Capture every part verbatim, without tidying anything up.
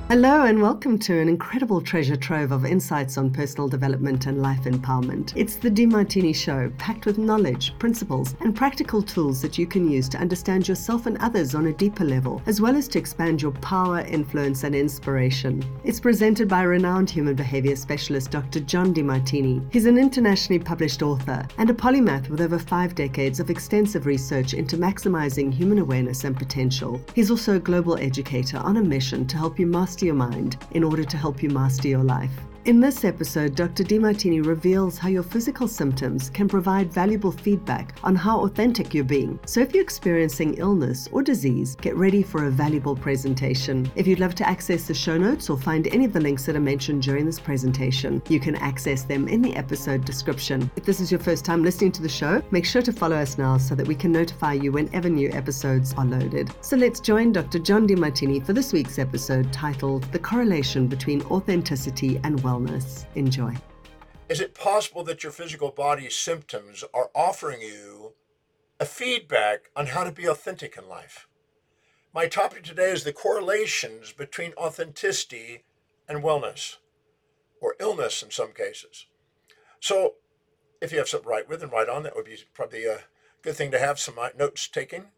Hello and welcome to an incredible treasure trove of insights on personal development and life empowerment. It's the Demartini Show, packed with knowledge, principles, and practical tools that you can use to understand yourself and others on a deeper level, as well as to expand your power, influence, and inspiration. It's presented by renowned human behavior specialist Doctor John Demartini. He's an internationally published author and a polymath with over five decades of extensive research into maximizing human awareness and potential. He's also a global educator on a mission to help you master your mind in order to help you master your life. In this episode, Doctor Demartini reveals how your physical symptoms can provide valuable feedback on how authentic you're being. So if you're experiencing illness or disease, get ready for a valuable presentation. If you'd love to access the show notes or find any of the links that are mentioned during this presentation, you can access them in the episode description. If this is your first time listening to the show, make sure to follow us now so that we can notify you whenever new episodes are loaded. So let's join Doctor John Demartini for this week's episode titled The Correlation Between Authenticity and Wellness. Enjoy. Is it possible that your physical body's symptoms are offering you a feedback on how to be authentic in life? My topic today is the correlations between authenticity and wellness, or illness in some cases. So if you have something to write with and write on, that would be probably a good thing to have some notes taken.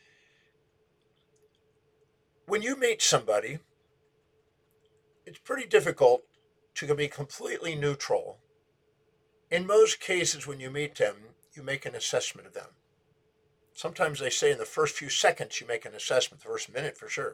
When you meet somebody, it's pretty difficult to be completely neutral. In most cases, when you meet them, you make an assessment of them. Sometimes they say in the first few seconds you make an assessment, the first minute for sure.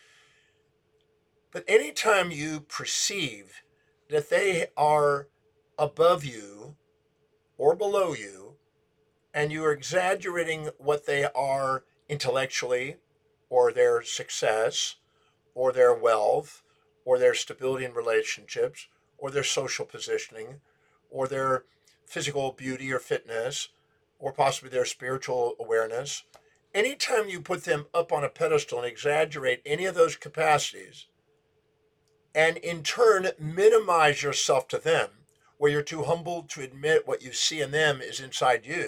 But anytime you perceive that they are above you or below you, and you are exaggerating what they are intellectually, or their success, or their wealth, or their stability in relationships, or their social positioning, or their physical beauty or fitness, or possibly their spiritual awareness. Anytime you put them up on a pedestal and exaggerate any of those capacities, and in turn minimize yourself to them, where you're too humble to admit what you see in them is inside you,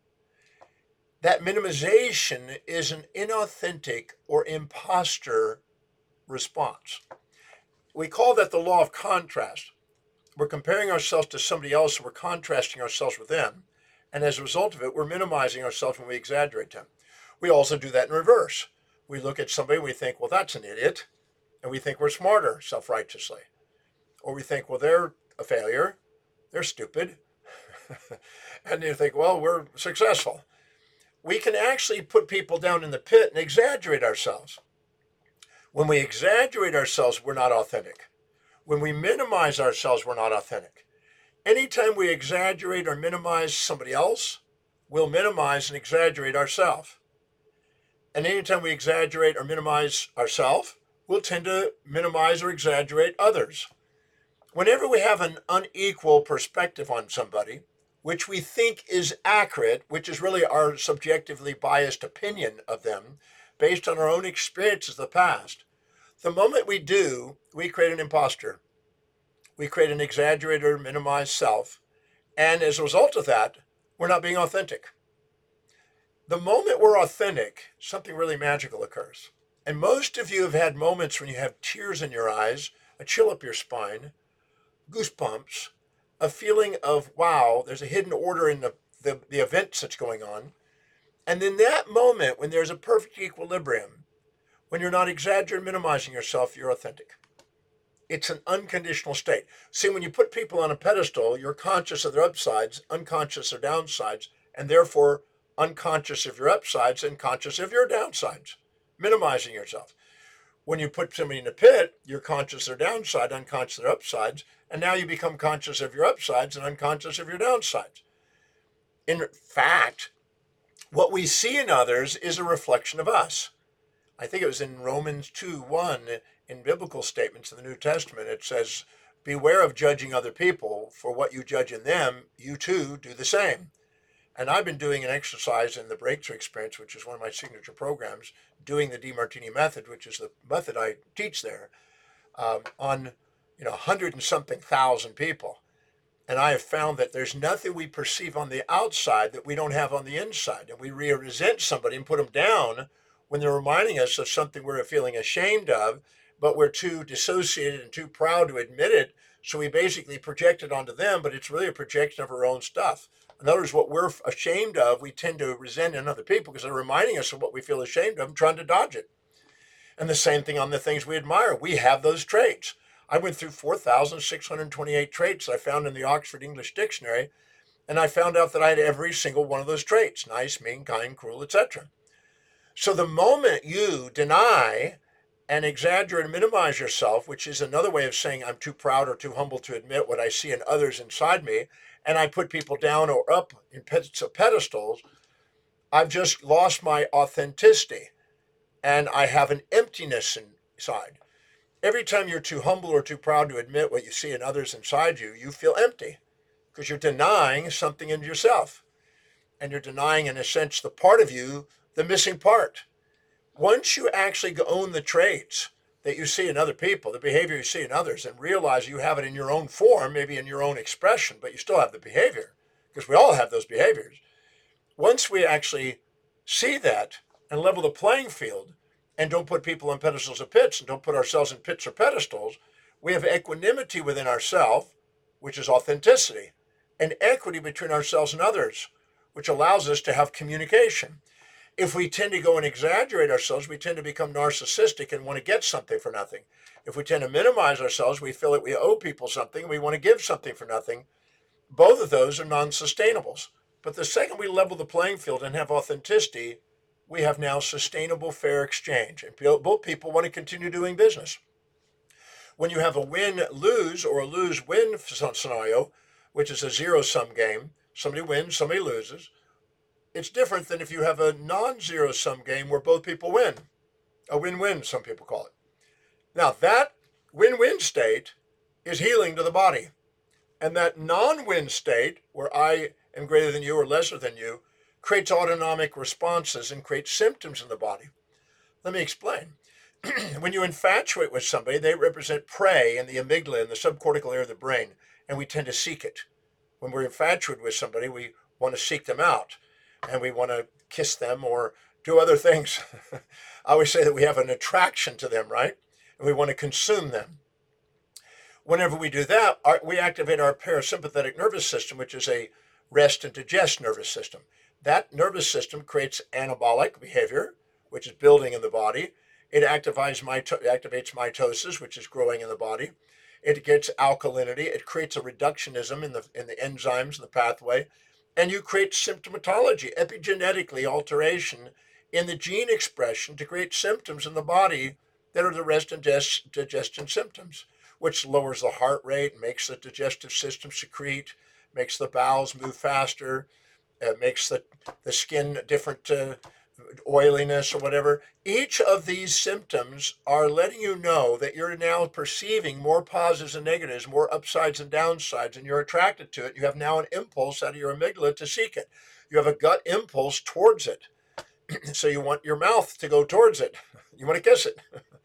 that minimization is an inauthentic or imposter response. We call that the law of contrast. We're comparing ourselves to somebody else, and we're contrasting ourselves with them. And as a result of it, we're minimizing ourselves when we exaggerate them. We also do that in reverse. We look at somebody and we think, well, that's an idiot. And we think we're smarter self-righteously. Or we think, well, they're a failure. They're stupid. And you think, well, we're successful. We can actually put people down in the pit and exaggerate ourselves. When we exaggerate ourselves, we're not authentic. When we minimize ourselves, we're not authentic. Anytime we exaggerate or minimize somebody else, we'll minimize and exaggerate ourselves. And anytime we exaggerate or minimize ourselves, we'll tend to minimize or exaggerate others. Whenever we have an unequal perspective on somebody, which we think is accurate, which is really our subjectively biased opinion of them, based on our own experiences of the past, the moment we do, we create an imposter. We create an exaggerated or minimized self. And as a result of that, we're not being authentic. The moment we're authentic, something really magical occurs. And most of you have had moments when you have tears in your eyes, a chill up your spine, goosebumps, a feeling of, wow, there's a hidden order in the, the, the events that's going on. And in that moment, when there's a perfect equilibrium, when you're not exaggerating, minimizing yourself, you're authentic. It's an unconditional state. See, when you put people on a pedestal, you're conscious of their upsides, unconscious of their downsides, and therefore unconscious of your upsides and conscious of your downsides, minimizing yourself. When you put somebody in a pit, you're conscious of their downside, unconscious of their upsides, and now you become conscious of your upsides and unconscious of your downsides. In fact, what we see in others is a reflection of us. I think it was in Romans two one, in biblical statements in the New Testament, it says, beware of judging other people, for what you judge in them, you too do the same. And I've been doing an exercise in the Breakthrough Experience, which is one of my signature programs, doing the Demartini method, which is the method I teach there, um, on you know, a hundred and something thousand people. And I have found that there's nothing we perceive on the outside that we don't have on the inside. And we resent somebody and put them down when they're reminding us of something we're feeling ashamed of, but we're too dissociated and too proud to admit it. So we basically project it onto them, but it's really a projection of our own stuff. In other words, what we're ashamed of, we tend to resent in other people because they're reminding us of what we feel ashamed of and trying to dodge it. And the same thing on the things we admire. We have those traits. I went through four thousand six hundred twenty-eight traits I found in the Oxford English Dictionary, and I found out that I had every single one of those traits: nice, mean, kind, cruel, et cetera. So the moment you deny and exaggerate and minimize yourself, which is another way of saying I'm too proud or too humble to admit what I see in others inside me, and I put people down or up in pedestals, I've just lost my authenticity, and I have an emptiness inside. Every time you're too humble or too proud to admit what you see in others inside you, you feel empty because you're denying something in yourself. And you're denying, in a sense, the part of you, the missing part. Once you actually own the traits that you see in other people, the behavior you see in others, and realize you have it in your own form, maybe in your own expression, but you still have the behavior, because we all have those behaviors. Once we actually see that and level the playing field and don't put people on pedestals or pits and don't put ourselves in pits or pedestals, we have equanimity within ourselves, which is authenticity, and equity between ourselves and others, which allows us to have communication. If we tend to go and exaggerate ourselves, we tend to become narcissistic and want to get something for nothing. If we tend to minimize ourselves, we feel that we owe people something, and we want to give something for nothing. Both of those are non-sustainables. But the second we level the playing field and have authenticity, we have now sustainable, fair exchange. And both people want to continue doing business. When you have a win-lose or a lose-win scenario, which is a zero-sum game, somebody wins, somebody loses, it's different than if you have a non-zero-sum game where both people win. A win-win, some people call it. Now, that win-win state is healing to the body. And that non-win state, where I am greater than you or lesser than you, creates autonomic responses and creates symptoms in the body. Let me explain. When you infatuate with somebody, they represent prey in the amygdala in the subcortical area of the brain, and we tend to seek it. When we're infatuated with somebody, we want to seek them out, and we want to kiss them or do other things. I always say that we have an attraction to them, right? And we want to consume them. Whenever we do that, our, we activate our parasympathetic nervous system, which is a rest and digest nervous system. That nervous system creates anabolic behavior, which is building in the body. It activates, mito- activates mitosis, which is growing in the body. It gets alkalinity. It creates a reductionism in the in the enzymes in the pathway. And you create symptomatology, epigenetically alteration in the gene expression to create symptoms in the body that are the rest and digest- digestion symptoms, which lowers the heart rate, makes the digestive system secrete, makes the bowels move faster, uh, makes the, the skin different uh, oiliness or whatever. Each of these symptoms are letting you know that you're now perceiving more positives and negatives, more upsides and downsides, and you're attracted to it. You have now an impulse out of your amygdala to seek it. You have a gut impulse towards it. So you want your mouth to go towards it. You want to kiss it.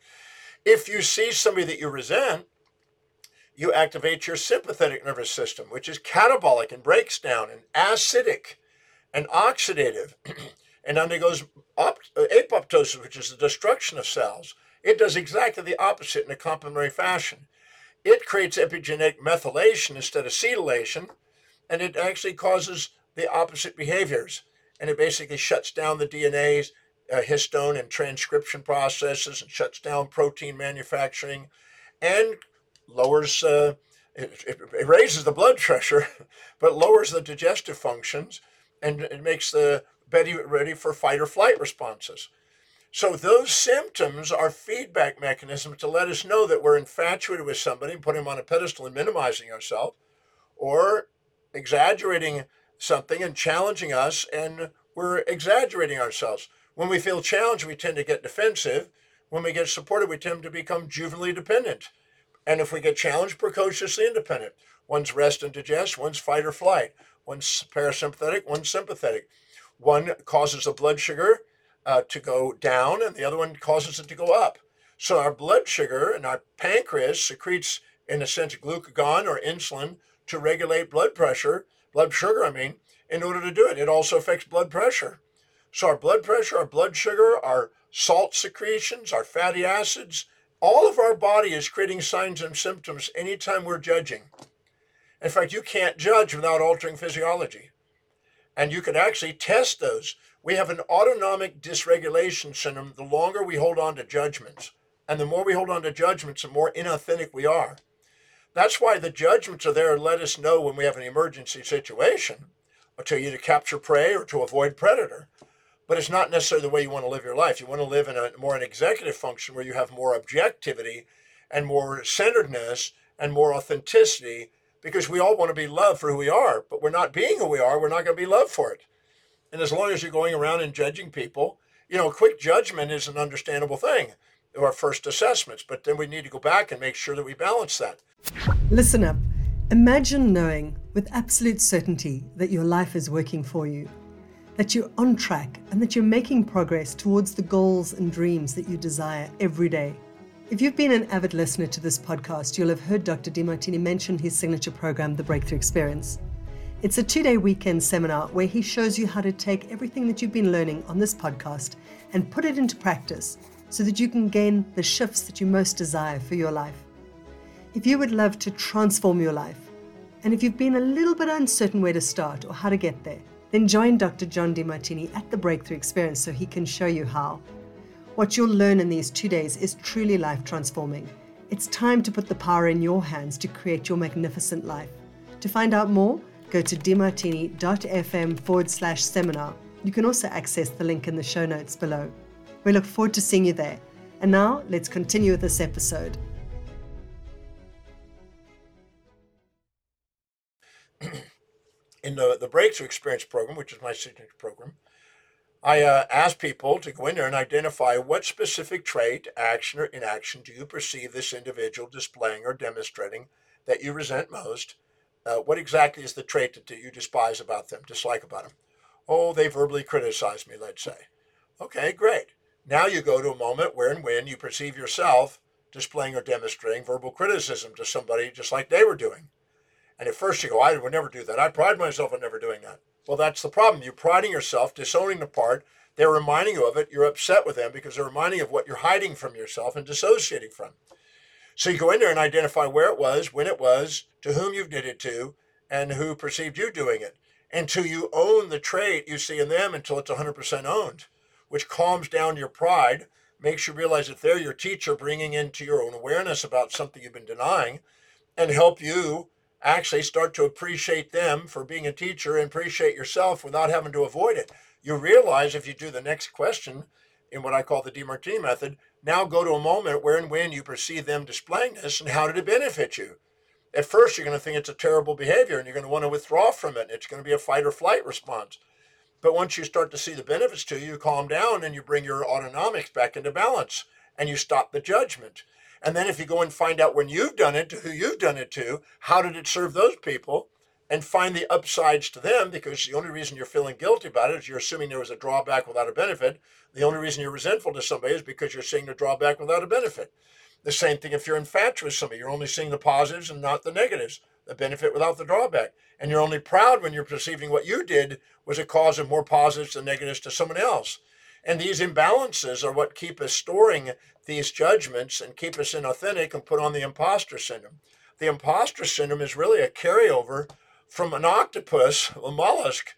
If you see somebody that you resent, you activate your sympathetic nervous system, which is catabolic and breaks down and acidic and oxidative and undergoes op- apoptosis, which is the destruction of cells. It does exactly the opposite in a complementary fashion. It creates epigenetic methylation instead of acetylation, and it actually causes the opposite behaviors. And it basically shuts down the D N A's uh, histone and transcription processes and shuts down protein manufacturing and lowers, uh, it, it raises the blood pressure, but lowers the digestive functions, and it makes the body ready for fight or flight responses. So those symptoms are feedback mechanisms to let us know that we're infatuated with somebody and putting them on a pedestal and minimizing ourselves, or exaggerating something and challenging us, and we're exaggerating ourselves. When we feel challenged, we tend to get defensive. When we get supported, we tend to become juvenilely dependent. And if we get challenged, precociously independent. One's rest and digest, one's fight or flight. One's parasympathetic, one's sympathetic. One causes the blood sugar uh, to go down, and the other one causes it to go up. So our blood sugar and our pancreas secretes, in a sense, glucagon or insulin to regulate blood pressure, blood sugar, I mean, in order to do it. It also affects blood pressure. So our blood pressure, our blood sugar, our salt secretions, our fatty acids, All of our body is creating signs and symptoms anytime we're judging. In fact, you can't judge without altering physiology. And you could actually test those. We have an autonomic dysregulation syndrome the longer we hold on to judgments. And the more we hold on to judgments, the more inauthentic we are. That's why the judgments are there to let us know when we have an emergency situation, or to either capture prey or to avoid predator. But it's not necessarily the way you want to live your life. You want to live in a more an executive function where you have more objectivity and more centeredness and more authenticity, because we all want to be loved for who we are, but we're not being who we are. We're not going to be loved for it. And as long as you're going around and judging people, you know, quick judgment is an understandable thing, our first assessments, but then we need to go back and make sure that we balance that. Listen up. Imagine knowing with absolute certainty that your life is working for you, that you're on track, and that you're making progress towards the goals and dreams that you desire every day. If you've been an avid listener to this podcast, you'll have heard Doctor Demartini mention his signature program, The Breakthrough Experience. It's a two-day weekend seminar where he shows you how to take everything that you've been learning on this podcast and put it into practice so that you can gain the shifts that you most desire for your life. If you would love to transform your life, and if you've been a little bit uncertain where to start or how to get there, then join Doctor John Demartini at The Breakthrough Experience so he can show you how. What you'll learn in these two days is truly life transforming. It's time to put the power in your hands to create your magnificent life. To find out more, go to demartini.fm forward slash seminar. You can also access the link in the show notes below. We look forward to seeing you there. And now let's continue with this episode. In the, the Breakthrough Experience program, which is my signature program, I uh, ask people to go in there and identify what specific trait, action, or inaction do you perceive this individual displaying or demonstrating that you resent most. Uh, what exactly is the trait that you despise about them, dislike about them? Oh, they verbally criticize me, let's say. Okay, great. Now you go to a moment where and when you perceive yourself displaying or demonstrating verbal criticism to somebody just like they were doing. And at first you go, I would never do that. I pride myself on never doing that. Well, that's the problem. You're priding yourself, disowning the part. They're reminding you of it. You're upset with them because they're reminding you of what you're hiding from yourself and dissociating from. So you go in there and identify where it was, when it was, to whom you did it to, and who perceived you doing it. Until you own the trait you see in them until it's one hundred percent owned, which calms down your pride, makes you realize that they're your teacher, bringing into your own awareness about something you've been denying, and help you actually start to appreciate them for being a teacher and appreciate yourself without having to avoid it. You realize if you do the next question in what I call the Demartini method, now go to a moment where and when you perceive them displaying this and how did it benefit you. At first, you're going to think it's a terrible behavior and you're going to want to withdraw from it. And it's going to be a fight or flight response. But once you start to see the benefits to you, you calm down and you bring your autonomics back into balance and you stop the judgment. And then if you go and find out when you've done it, to who you've done it to, how did it serve those people, and find the upsides to them, because the only reason you're feeling guilty about it is you're assuming there was a drawback without a benefit. The only reason you're resentful to somebody is because you're seeing the drawback without a benefit. The same thing if you're infatuated with somebody. You're only seeing the positives and not the negatives, the benefit without the drawback. And you're only proud when you're perceiving what you did was a cause of more positives than negatives to someone else. And these imbalances are what keep us storing these judgments and keep us inauthentic and put on the imposter syndrome. The imposter syndrome is really a carryover from an octopus, a mollusk,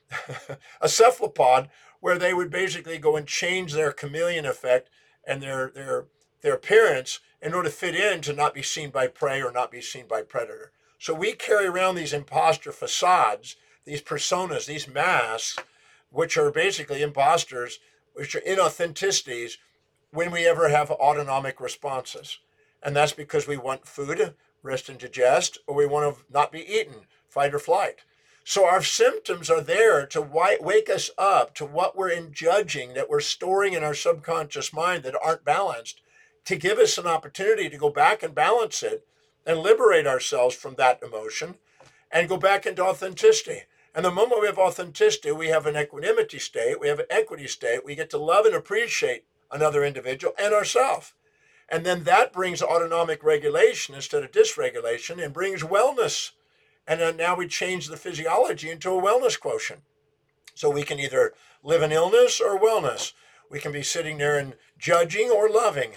a cephalopod, where they would basically go and change their chameleon effect and their their their appearance in order to fit in to not be seen by prey or not be seen by predator. So we carry around these imposter facades, these personas, these masks, which are basically imposters, which are inauthenticities, when we ever have autonomic responses. And that's because we want food, rest and digest, or we want to not be eaten, fight or flight. So our symptoms are there to wake us up to what we're in judging, that we're storing in our subconscious mind that aren't balanced, to give us an opportunity to go back and balance it and liberate ourselves from that emotion and go back into authenticity. And the moment we have authenticity, we have an equanimity state, we have an equity state, we get to love and appreciate another individual and ourselves. And then that brings autonomic regulation instead of dysregulation and brings wellness. And then now we change the physiology into a wellness quotient. So we can either live in illness or wellness. We can be sitting there and judging or loving.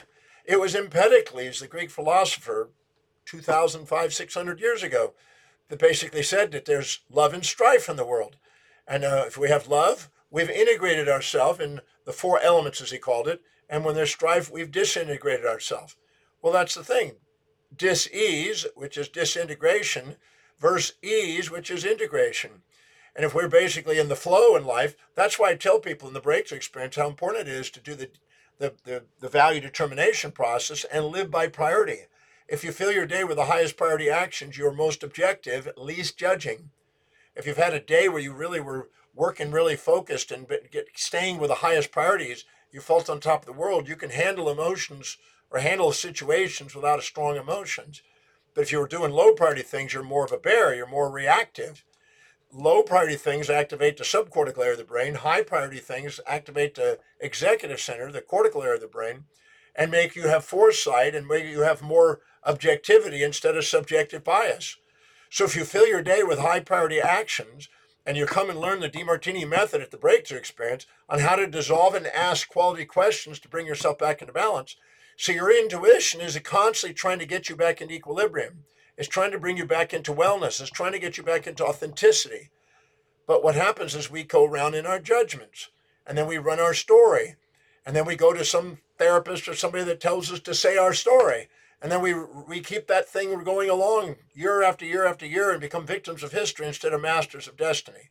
It was Empedocles, the Greek philosopher, two thousand five, six hundred years ago, that basically said that there's love and strife in the world. And uh, if we have love, we've integrated ourselves in the four elements, as he called it. And when there's strife, we've disintegrated ourselves. Well, that's the thing. Dis-ease, which is disintegration, versus ease, which is integration. And if we're basically in the flow in life, that's why I tell people in the breakthrough experience how important it is to do the, the, the, the value determination process and live by priority. If you fill your day with the highest priority actions, you're most objective, least judging. If you've had a day where you really were working really focused and get, staying with the highest priorities, you felt on top of the world, you can handle emotions or handle situations without a strong emotions. But if you were doing low priority things, you're more of a bear, you're more reactive. Low priority things activate the subcortical area of the brain. High priority things activate the executive center, the cortical area of the brain, and make you have foresight and make you have more objectivity instead of subjective bias. So if you fill your day with high priority actions and you come and learn the DeMartini method at the breakthrough experience on how to dissolve and ask quality questions to bring yourself back into balance. So your intuition is constantly trying to get you back into equilibrium. It's trying to bring you back into wellness. It's trying to get you back into authenticity. But what happens is we go around in our judgments and then we run our story. And then we go to some therapist or somebody that tells us to say our story. And then we we keep that thing going along year after year after year and become victims of history instead of masters of destiny.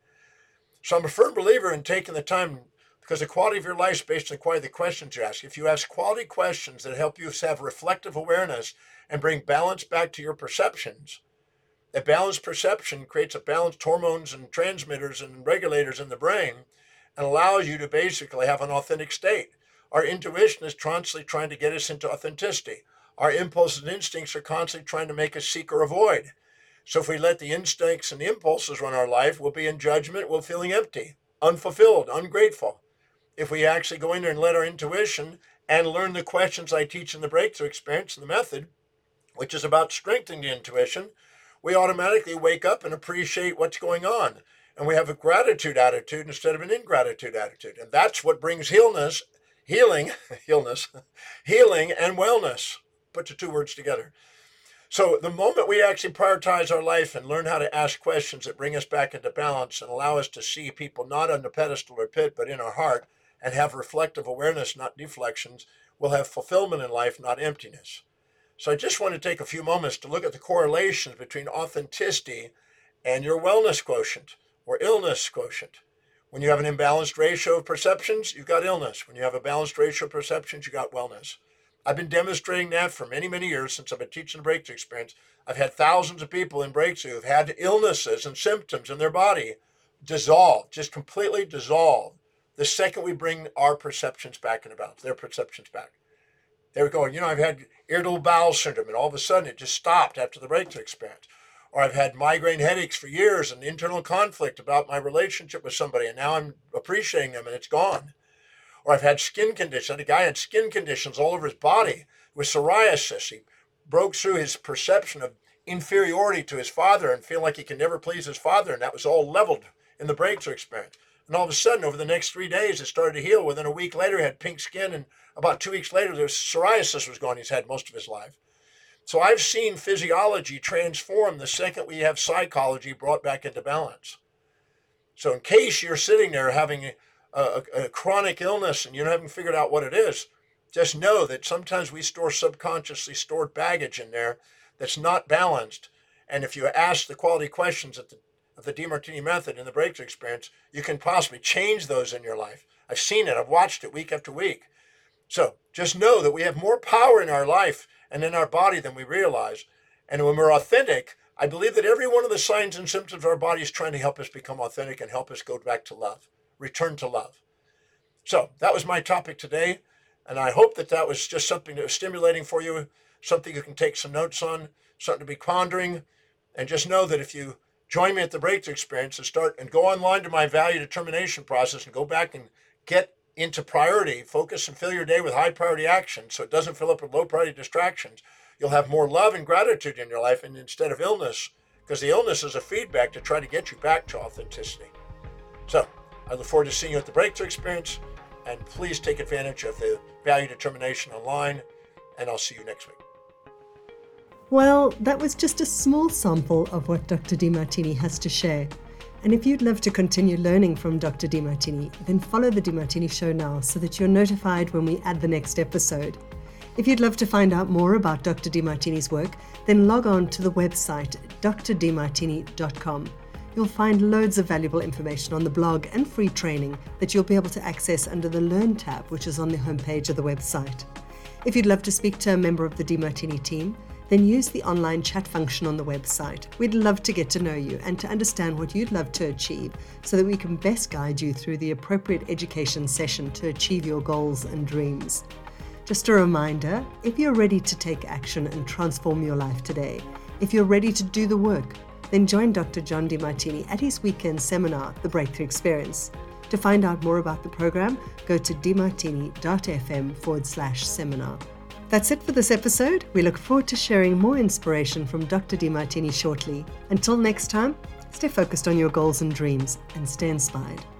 So I'm a firm believer in taking the time, because the quality of your life is based on the quality of the questions you ask. If you ask quality questions that help you have reflective awareness and bring balance back to your perceptions, a balanced perception creates a balanced hormones and transmitters and regulators in the brain and allows you to basically have an authentic state. Our intuition is constantly trying to get us into authenticity. Our impulses and instincts are constantly trying to make us seek or avoid. So if we let the instincts and the impulses run our life, we'll be in judgment, we'll feeling empty, unfulfilled, ungrateful. If we actually go in there and let our intuition and learn the questions I teach in the breakthrough experience and the method, which is about strengthening the intuition, we automatically wake up and appreciate what's going on. And we have a gratitude attitude instead of an ingratitude attitude. And that's what brings healness, healing, healness, healing and wellness. Put the two words together. So the moment we actually prioritize our life and learn how to ask questions that bring us back into balance and allow us to see people not on the pedestal or pit, but in our heart, and have reflective awareness, not deflections, we'll have fulfillment in life, not emptiness. So I just want to take a few moments to look at the correlations between authenticity and your wellness quotient or illness quotient. When you have an imbalanced ratio of perceptions, you've got illness. When you have a balanced ratio of perceptions, you got wellness. I've been demonstrating that for many, many years since I've been teaching the breakthrough experience. I've had thousands of people in breakthrough who've had illnesses and symptoms in their body dissolve, just completely dissolve, the second we bring our perceptions back into balance, their perceptions back. They were going, you know, I've had irritable bowel syndrome, and all of a sudden it just stopped after the breakthrough experience. Or I've had migraine headaches for years and internal conflict about my relationship with somebody, and now I'm appreciating them and it's gone. Or I've had skin conditions. A guy had skin conditions all over his body with psoriasis. He broke through his perception of inferiority to his father and feel like he can never please his father, and that was all leveled in the breakthrough experience. And all of a sudden, over the next three days, it started to heal. Within a week later, he had pink skin, and about two weeks later, the psoriasis was gone. He's had most of his life. So I've seen physiology transform the second we have psychology brought back into balance. So in case you're sitting there having a, a, a chronic illness and you haven't figured out what it is, just know that sometimes we store subconsciously stored baggage in there that's not balanced. And if you ask the quality questions at the, of the DeMartini method in the breakthrough experience, you can possibly change those in your life. I've seen it. I've watched it week after week. So just know that we have more power in our life and in our body than we realize. And when we're authentic, I believe that every one of the signs and symptoms of our body is trying to help us become authentic and help us go back to love, return to love. So that was my topic today. And I hope that that was just something that was stimulating for you, something you can take some notes on, something to be pondering. And just know that if you join me at the breakthrough experience and start and go online to my value determination process and go back and get into priority, focus and fill your day with high priority action so it doesn't fill up with low priority distractions, you'll have more love and gratitude in your life and instead of illness, because the illness is a feedback to try to get you back to authenticity. So I look forward to seeing you at the breakthrough experience, and please take advantage of the value determination online. and I'll see you next week. Well, that was just a small sample of what Doctor Demartini has to share. And if you'd love to continue learning from Doctor Demartini, then follow The Demartini Show now so that you're notified when we add the next episode. If you'd love to find out more about Doctor Demartini's work, then log on to the website d r demartini dot com. You'll find loads of valuable information on the blog and free training that you'll be able to access under the Learn tab, which is on the homepage of the website. If you'd love to speak to a member of the Demartini team, then use the online chat function on the website. We'd love to get to know you and to understand what you'd love to achieve so that we can best guide you through the appropriate education session to achieve your goals and dreams. Just a reminder, if you're ready to take action and transform your life today, if you're ready to do the work, then join Doctor John Demartini at his weekend seminar, The Breakthrough Experience. To find out more about the program, go to demartini.fm forward slash seminar. That's it for this episode. We look forward to sharing more inspiration from Doctor Demartini shortly. Until next time, stay focused on your goals and dreams and stay inspired.